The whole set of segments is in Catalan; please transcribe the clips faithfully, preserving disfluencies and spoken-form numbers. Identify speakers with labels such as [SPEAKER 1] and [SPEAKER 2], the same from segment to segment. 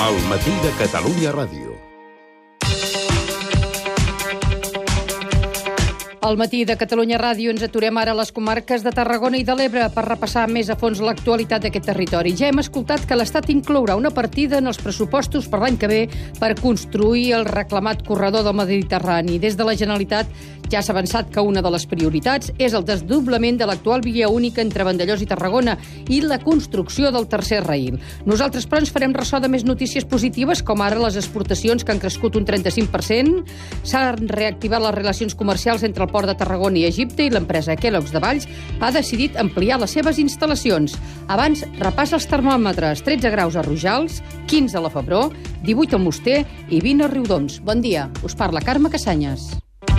[SPEAKER 1] Al matí de Catalunya Ràdio.
[SPEAKER 2] Al matí de Catalunya Ràdio ens aturem ara a les comarques de Tarragona i de l'Ebre per repassar més a fons l'actualitat d'aquest territori. Ja hem escoltat que l'Estat inclourà una partida en els pressupostos per l'any que ve per construir el reclamat corredor del Mediterrani. Des de la Generalitat ja s'ha avançat que una de les prioritats és el desdoblament de l'actual via única entre Vandellòs i Tarragona i la construcció del tercer raïl. Nosaltres, però, ens farem ressò de més notícies positives, com ara les exportacions, que han crescut un trenta-cinc per cent. S'han reactivat les relacions comercials entre el Port de Tarragona i Egipte i l'empresa Kellogg's de Valls ha decidit ampliar les seves instal·lacions. Abans, repassa els termòmetres. tretze graus a Rojals, quinze a la Febró, divuit a Muster i vint a Riudoms. Bon dia, us parla Carme Cassanyes.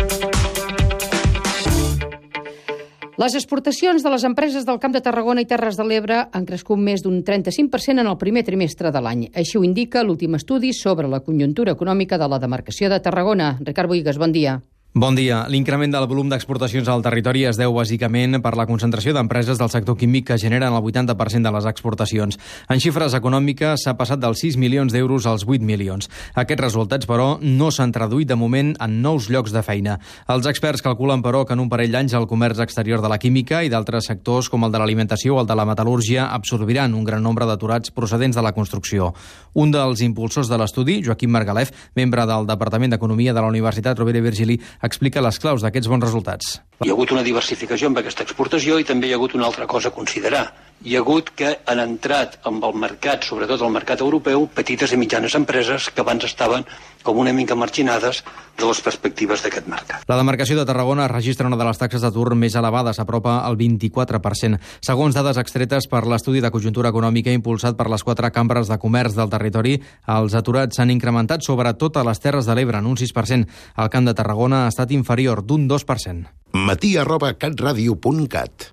[SPEAKER 2] Les exportacions de les empreses del Camp de Tarragona i Terres de l'Ebre han crescut més d'un trenta-cinc per cent en el primer trimestre de l'any. Així ho indica l'últim estudi sobre la conjuntura econòmica de la demarcació de Tarragona. Ricard Bohigas, bon dia.
[SPEAKER 3] Bon dia. L'increment del volum d'exportacions al territori es deu bàsicament per la concentració d'empreses del sector químic que generen el vuitanta per cent de les exportacions. En xifres econòmiques s'ha passat dels sis milions d'euros als vuit milions. Aquests resultats, però, no s'han traduït de moment en nous llocs de feina. Els experts calculen, però, que en un parell d'anys el comerç exterior de la química i d'altres sectors com el de l'alimentació o el de la metal·lúrgia absorbiran un gran nombre d'aturats procedents de la construcció. Un dels impulsors de l'estudi, Joaquim Margalef, membre del Departament d'Economia de la Universitat Rovira i Virgili, explica les claus d'aquests bons resultats.
[SPEAKER 4] Hi ha hagut una diversificació amb aquesta exportació i també hi ha hagut una altra cosa a considerar. Hi ha hagut que han entrat amb el mercat, sobretot el mercat europeu, petites i mitjanes empreses que abans estaven com una mica marginades de les perspectives d'aquest mercat.
[SPEAKER 3] La demarcació de Tarragona registra una de les taxes d'atur més elevades, s'apropa al vint-i-quatre per cent. Segons dades extretes per l'estudi de conjuntura econòmica impulsat per les quatre cambres de comerç del territori, els aturats s'han incrementat sobretot a les Terres de l'Ebre en un sis per cent. El Camp de Tarragona ha estat inferior d'un dos per cent.
[SPEAKER 1] matí arroba catradio punt cat.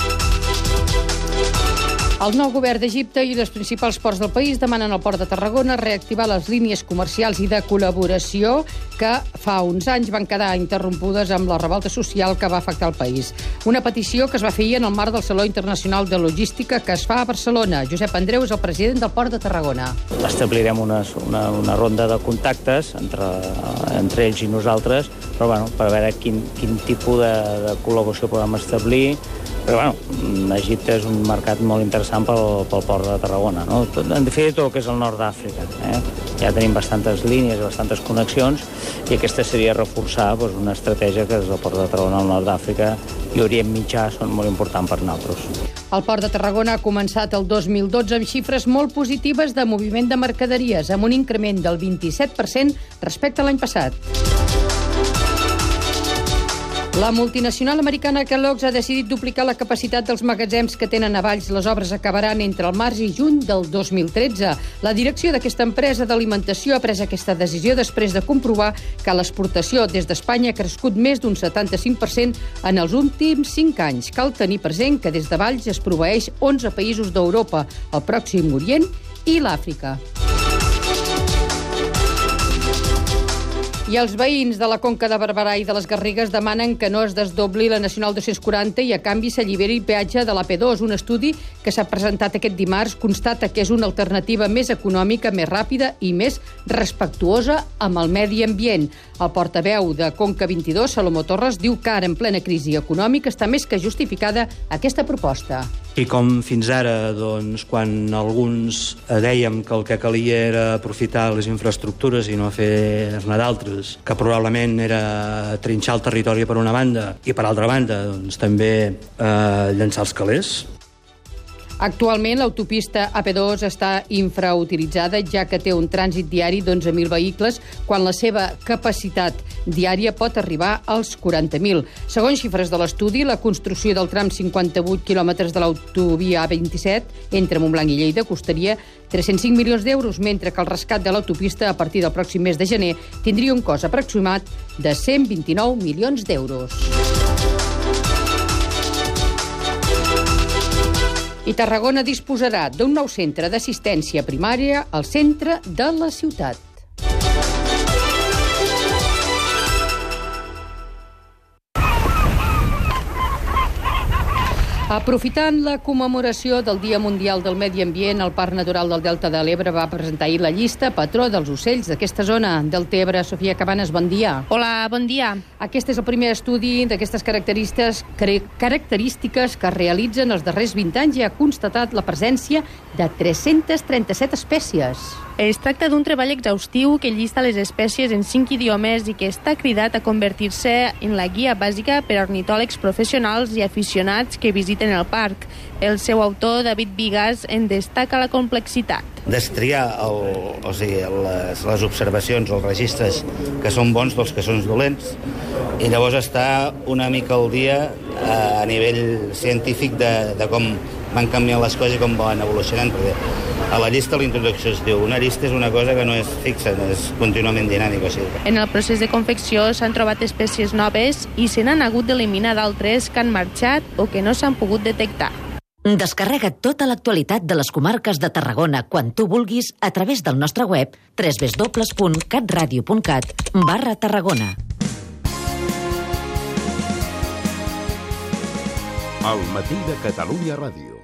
[SPEAKER 2] El nou govern d'Egipte i les principals ports del país demanen al Port de Tarragona reactivar les línies comercials i de col·laboració que fa uns anys van quedar interrompudes amb la revolta social que va afectar el país. Una petició que es va fer ahir en el marc del Saló Internacional de Logística que es fa a Barcelona. Josep Andreu és el president del Port de Tarragona.
[SPEAKER 5] Establirem una, una, una ronda de contactes entre, entre ells i nosaltres, però bueno, per veure quin, quin tipus de, de col·laboració podem establir. Però bueno, Egipte és un mercat molt interessant pel, pel Port de Tarragona, no? En definitiva, tot el que és el nord d'Àfrica. Eh? Ja tenim bastantes línies, bastantes connexions, i aquesta seria reforçar doncs, una estratègia que és el Port de Tarragona al nord d'Àfrica i Orient Mitjà són molt importants per nosaltres.
[SPEAKER 2] El Port de Tarragona ha començat el dos mil dotze amb xifres molt positives de moviment de mercaderies, amb un increment del vint-i-set per cent respecte a l'any passat. La multinacional americana Kellogg's ha decidit duplicar la capacitat dels magatzems que tenen a Valls. Les obres acabaran entre el març i juny del dos mil tretze. La direcció d'aquesta empresa d'alimentació ha pres aquesta decisió després de comprovar que l'exportació des d'Espanya ha crescut més d'un setanta-cinc per cent en els últims cinc anys. Cal tenir present que des de Valls es proveeix onze països d'Europa, el Pròxim Orient i l'Àfrica. I els veïns de la Conca de Barberà i de les Garrigues demanen que no es desdobli la Nacional dos-cents quaranta i a canvi s'alliberi el peatge de l'A P dos. Un estudi que s'ha presentat aquest dimarts constata que és una alternativa més econòmica, més ràpida i més respectuosa amb el medi ambient. El portaveu de Conca vint-i-dos, Salomó Torres, diu que ara en plena crisi econòmica està més que justificada aquesta proposta.
[SPEAKER 6] I com fins ara, doncs, quan alguns dèiem que el que calia era aprofitar les infraestructures i no fer-ne d'altres, que probablement era trinxar el territori per una banda i per altra banda, doncs, també eh, llançar els calés.
[SPEAKER 2] Actualment, l'autopista A P dos està infrautilitzada, ja que té un trànsit diari d'onze mil vehicles, quan la seva capacitat diària pot arribar als quaranta mil. Segons xifres de l'estudi, la construcció del tram cinquanta-vuit quilòmetres de l'autovia A vint-i-set entre Montblanc i Lleida costaria tres-cents cinc milions d'euros, mentre que el rescat de l'autopista a partir del pròxim mes de gener tindria un cost aproximat de cent vint-i-nou milions d'euros. I Tarragona disposarà d'un nou centre d'assistència primària al centre de la ciutat. Aprofitant la commemoració del Dia Mundial del Medi Ambient, el Parc Natural del Delta de l'Ebre va presentar ahir la llista patró dels ocells d'aquesta zona del Tebre. Sofia Cabanes, bon dia.
[SPEAKER 7] Hola, bon dia.
[SPEAKER 2] Aquest és el primer estudi d'aquestes característiques, característiques que es realitzen els darrers vint anys i ha constatat la presència de tres-centes trenta-set espècies.
[SPEAKER 7] Es tracta d'un treball exhaustiu que llista les espècies en cinc idiomes i que està cridat a convertir-se en la guia bàsica per a ornitòlegs professionals i aficionats que visiten el parc. El seu autor, David Bigas, en destaca la complexitat.
[SPEAKER 8] Destriar el, o sigui, les, les observacions, els registres que són bons dels que són dolents, i llavors estar una mica al dia a nivell científic de, de com van canviant les coses i com van evolucionant, perquè a la llista, a la introducció es diu una llista és una cosa que no és fixa, no és contínuament dinàmica. O sigui.
[SPEAKER 7] En el procés de confecció s'han trobat espècies noves i se n'han hagut d'eliminar d'altres que han marxat o que no s'han pogut detectar.
[SPEAKER 9] Descarrega tota l'actualitat de les comarques de Tarragona quan tu vulguis a través del nostre web w w w punt catradio punt cat barra Tarragona.
[SPEAKER 1] El matí de Catalunya Ràdio.